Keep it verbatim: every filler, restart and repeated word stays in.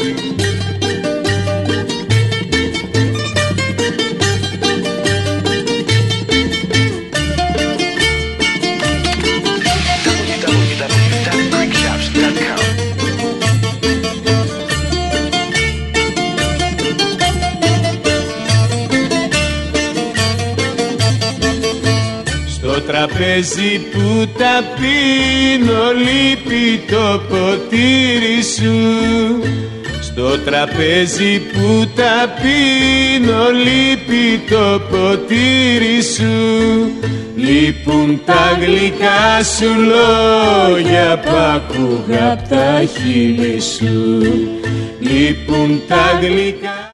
Στο τραπέζι που τα πίνω λείπει το ποτήρι σου. Στο τραπέζι που τα πίνω λείπει το ποτήρι σου. Λείπουν τα γλυκά σου λόγια που άκουγα απ' τα χείλη σου. Λείπουν τα γλυκά